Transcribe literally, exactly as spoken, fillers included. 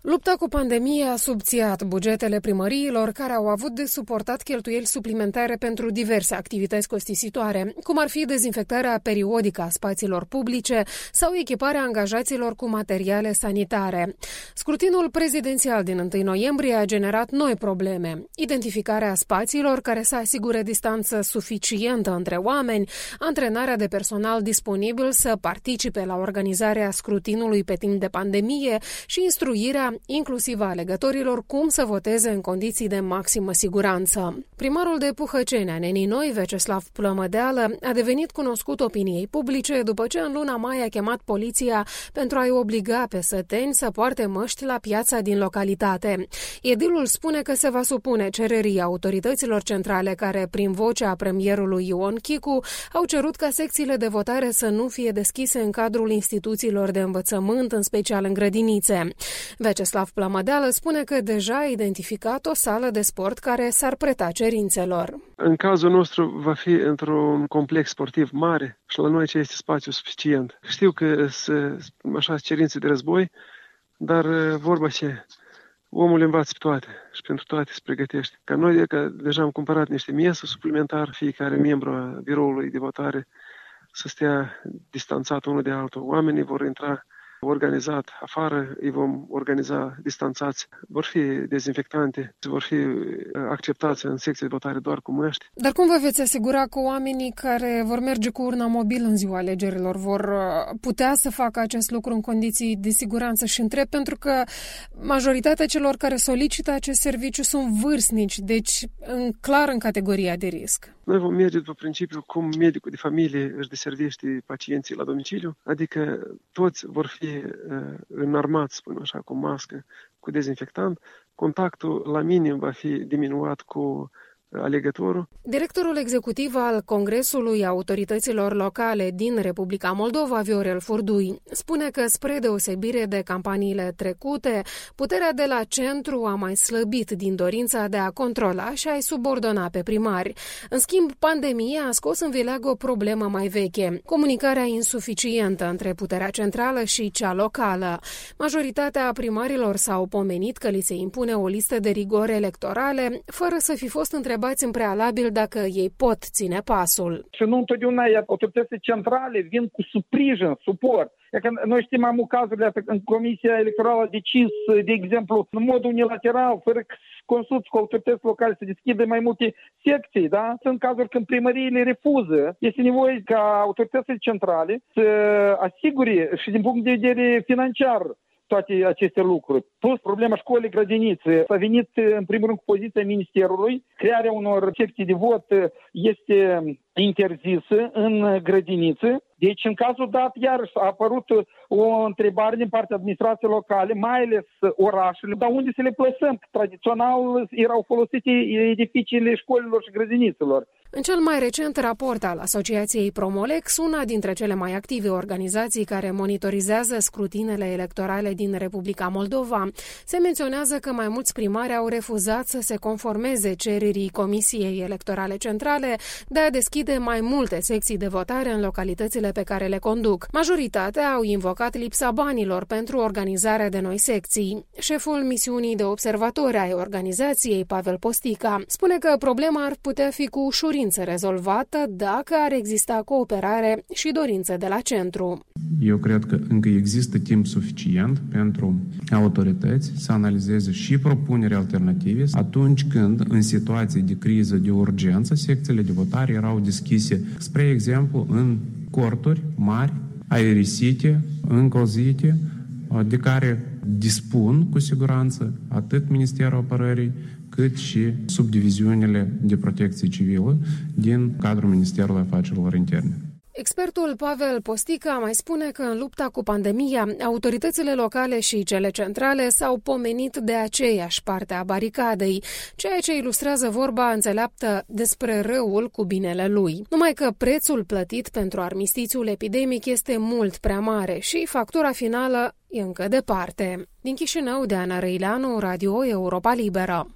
Lupta cu pandemia a subțiat bugetele primăriilor, care au avut de suportat cheltuieli suplimentare pentru diverse activități costisitoare, cum ar fi dezinfectarea periodică a spațiilor publice sau echiparea angajaților cu materiale sanitare. Scrutinul prezidențial din întâi noiembrie a generat noi probleme. Identificarea spațiilor care să asigure distanță suficientă între oameni, antrenarea de personal disponibil să participe la organizarea scrutinului pe timp de pandemie și instruirea inclusiv a alegătorilor cum să voteze în condiții de maximă siguranță. Primarul de Puhăceni a Neninoi, Veceslav Plămădeală, a devenit cunoscut opiniei publice după ce în luna mai a chemat poliția pentru a-i obliga pe săteni să poarte măști la piața din localitate. Edilul spune că se va supune cererii autorităților centrale care, prin vocea premierului Ion Chicu, au cerut ca secțiile de votare să nu fie deschise în cadrul instituțiilor de învățământ, în special în grădinițe. Veceslav Plămădeală spune că deja a identificat o sală de sport care s-ar preta cerințelor. În cazul nostru va fi într-un complex sportiv mare și la noi ce este spațiu suficient. Știu că sunt așa cerințe de război, dar vorba ce omul învață pe toate și pentru toate se pregătește. Ca noi că deja am cumpărat niște mese suplimentar, fiecare membru a biroului de votare să stea distanțat unul de altul. Oamenii vor intra organizat afară, îi vom organiza distanțați. Vor fi dezinfectante, vor fi acceptați în secție de votare doar cu măști. Dar cum vă veți asigura că oamenii care vor merge cu urna mobilă în ziua alegerilor vor putea să facă acest lucru în condiții de siguranță? Și întreb pentru că majoritatea celor care solicită acest serviciu sunt vârstnici, deci în, clar în categoria de risc. Noi vom merge după principiul cum medicul de familie își deservește pacienții la domiciliu, adică toți vor fi uh, înarmați, spun așa, cu mască, cu dezinfectant. Contactul la minim va fi diminuat cu alegătorul. Directorul executiv al Congresului Autorităților Locale din Republica Moldova, Viorel Furdui, spune că, spre deosebire de campaniile trecute, puterea de la centru a mai slăbit din dorința de a controla și a-i subordona pe primari. În schimb, pandemia a scos în vileag o problemă mai veche, comunicarea insuficientă între puterea centrală și cea locală. Majoritatea primarilor s-au pomenit că li se impune o listă de rigori electorale, fără să fi fost întrebați în prealabil dacă ei pot ține pasul. Și nu întotdeauna autoritățile centrale vin cu sprijin, suport. Că noi știm am cazurile astea în Comisia Electorală a decis, de exemplu, în mod unilateral, fără consulți cu autorități locale, să deschidă mai multe secții, da? Sunt cazuri când primăriile refuză. Este nevoie ca autoritățile centrale să asigure și din punct de vedere financiar toate aceste lucruri. Plus problema școlii grădinițe. S-a venit în primul rând cu poziția Ministerului. Crearea unor secții de vot este interzisă în grădinițe. Deci, în cazul dat, iarăși a apărut o întrebare din partea administrației locale, mai ales orașele, dar unde să le plasăm? Tradițional erau folosite edificiile școlilor și grădinițelor. În cel mai recent raport al Asociației Promolex, una dintre cele mai active organizații care monitorizează scrutinele electorale din Republica Moldova, se menționează că mai mulți primari au refuzat să se conformeze cererii Comisiei Electorale Centrale de a deschide mai multe secții de votare în localitățile pe care le conduc. Majoritatea au invocat lipsa banilor pentru organizarea de noi secții. Șeful misiunii de observatori ai organizației, Pavel Postica, spune că problema ar putea fi cu ușurință rezolvată dacă ar exista cooperare și dorință de la centru. Eu cred că încă există timp suficient pentru autorități să analizeze și propuneri alternative atunci când, în situații de criză, de urgență, secțiile de votare erau deschise, spre exemplu, în corturi mari, aerisite, încălzite, de care dispun cu siguranță atât Ministerul Apărării, cât și subdiviziunile de protecție civilă din cadrul Ministerului Afacerilor Interne. Expertul Pavel Postica mai spune că în lupta cu pandemia, autoritățile locale și cele centrale s-au pomenit de aceeași parte a baricadei, ceea ce ilustrează vorba înțeleaptă despre răul cu binele lui. Numai că prețul plătit pentru armistițiul epidemic este mult prea mare și factura finală e încă departe. Din Chișinău, Deana Răileanu, Radio Europa Liberă.